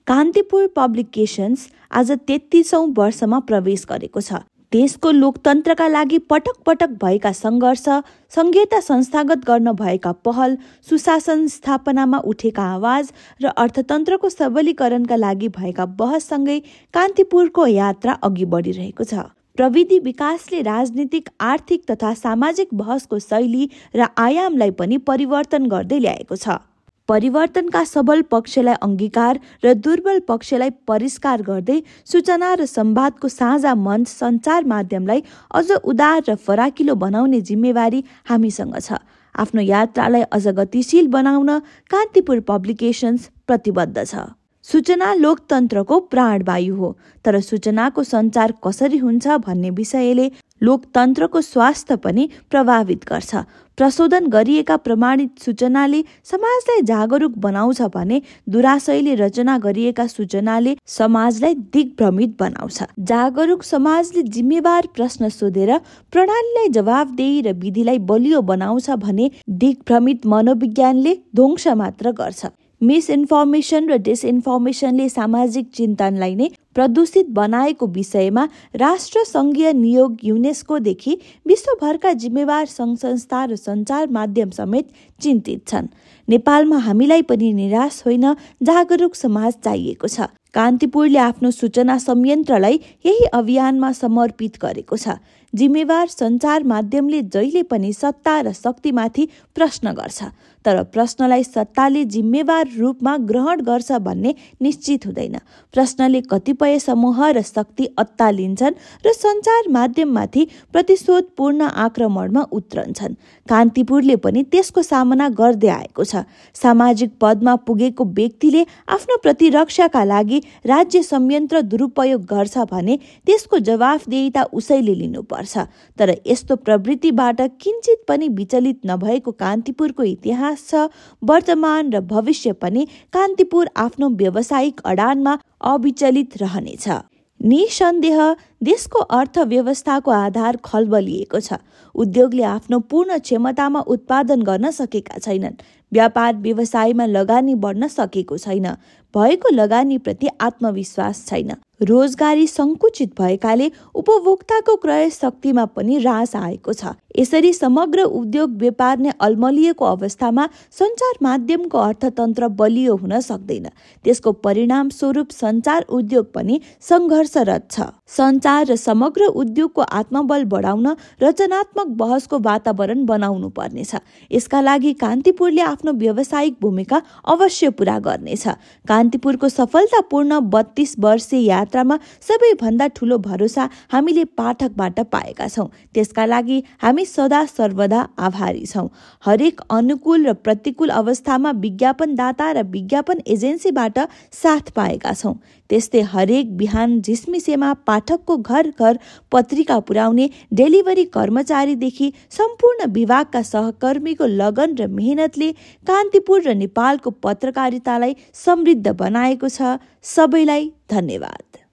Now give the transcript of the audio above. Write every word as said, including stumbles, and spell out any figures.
Kantipur publications आज तेत्तीसौँ वर्षमा प्रवेश गरेको छ। देशको लोकतन्त्रका लागि पटक पटक भएका सङ्घर्ष, संघीयता संस्थागत गर्न भएका पहल, सुशासन स्थापनामा उठेका आवाज र अर्थतन्त्रको सबलीकरणका लागि भएका बहससँगै कान्तिपुरको यात्रा अघि बढिरहेको छ। प्रविधि विकासले राजनीतिक, आर्थिक तथा सामाजिक बहसको शैली र आयामलाई पनि परिवर्तन गर्दै ल्याएको छ। परिवर्तनका सबल पक्षलाई अंगीकार र दुर्बल पक्षलाई परिष्कार गर्दै सूचना र संवादको साझा मञ्च सञ्चार माध्यमलाई अझ उदार र फराकिलो बनाउने जिम्मेवारी हामीसँग छ। आफ्नो यात्रालाई अझ गतिशील बनाउन कान्तिपुर पब्लिकेशन्स प्रतिबद्ध छ। सूचना लोकतन्त्रको प्राणवायु हो, तर सूचनाको सञ्चार कसरी हुन्छ भन्ने विषयले लोकतन्त्रको स्वास्थ्य पनि प्रभावित गर्छ। प्रशोधन गरिएका प्रमाणित सूचनाले समाजलाई जागरुक बनाउँछ भने दुराशयले रचना गरिएका सूचनाले समाजलाई दिग्भ्रमित बनाउँछ। जागरुक समाजले जिम्मेवार प्रश्न सोधेर प्रणालीलाई जवाफदेही र विधिलाई बलियो बनाउँछ भने दिग्भ्रमित मनोविज्ञानले ध्वंस मात्र गर्छ। मिसइन्फर्मेसन र डिसइन्फर्मेसनले सामाजिक चिन्तनलाई नै प्रदूषित बनाएको विषयमा राष्ट्र सङ्घीय नियोग युनेस्कोदेखि विश्वभरका जिम्मेवार सङ्घ संस्था र सञ्चार माध्यम समेत चिन्तित छन्। नेपालमा हामीलाई पनि निराश होइन, जागरुक समाज चाहिएको छ। कान्तिपुरले आफ्नो सूचना संयन्त्रलाई यही अभियानमा समर्पित गरेको छ। जिम्मेवार सञ्चार माध्यमले जहिले पनि सत्ता र शक्तिमाथि प्रश्न गर्छ, तर प्रश्नलाई सत्ताले जिम्मेवार रूपमा ग्रहण गर्छ भन्ने निश्चित हुँदैन। प्रश्नले कतिपय समूह र शक्ति अत्तालिन्छन् र सञ्चार माध्यममाथि प्रतिशोधपूर्ण आक्रमणमा उत्रन्छन्। कान्तिपुरले पनि त्यसको सामना गर्दै आएको छ। सामाजिक पदमा पुगेको व्यक्तिले आफ्नो प्रतिरक्षाका लागि राज्य संयन्त्र दुरुपयोग गर्छ भने त्यसको जवाफदेहिता उसैले लिनुपर्छ। तर यस्तो प्रवृत्तिबाट किञ्चित पनि विचलित नभएको कान्तिपुरको इतिहास छ। वर्तमान र भविष्य पनि कान्तिपुर आफ्नो व्यावसायिक अडानमा अविचलित रहनेछ। निसन्देह देशको अर्थव्यवस्थाको आधार खल्बलिएको छ। उद्योगले आफ्नो पूर्ण क्षमतामा उत्पादन गर्न सकेका छैनन्। व्यापार व्यवसायमा लगानी बढ्न सकेको छैन। भएको लगानीप्रति आत्मविश्वास छैन। रोजगारी सङ्कुचित भएकाले उपभोक्ताको क्रय शक्तिमा पनि ह्रास आएको छ। यसरी समग्र उद्योग व्यापार नै अल्मलिएको अवस्थामा सञ्चार माध्यमको अर्थतन्त्र बलियो हुन सक्दैन। त्यसको परिणाम स्वरूप सञ्चार उद्योग पनि सङ्घर्षरत छ। सञ्चार र समग्र उद्योगको आत्मबल बढाउन रचनात्मक बहसको वातावरण बनाउनु पर्नेछ। यसका लागि कान्तिपुरले आफ्नो व्यावसायिक भूमिका अवश्य पूरा गर्नेछ। कान्तिपुरको सफलतापूर्ण बत्तीस वर्षीय यात्रामा सबैभन्दा ठूलो भरोसा हामीले पाठकबाट पाएका छौँ। त्यसका लागि हामी सदा सर्वदा आभारी छौँ। हरेक अनुकूल र प्रतिकूल अवस्थामा विज्ञापनदाता र विज्ञापन एजेन्सीबाट साथ पाएका छौँ। त्यस्तै हरेक बिहान झिसमिसेमा पाठकको घर घर पत्रिका पुर्याउने डेलिभरी कर्मचारीदेखि सम्पूर्ण विभागका सहकर्मीको लगन र मेहनतले कान्तिपुर र नेपालको पत्रकारितालाई समृद्ध बनाएको छ। सबैलाई धन्यवाद।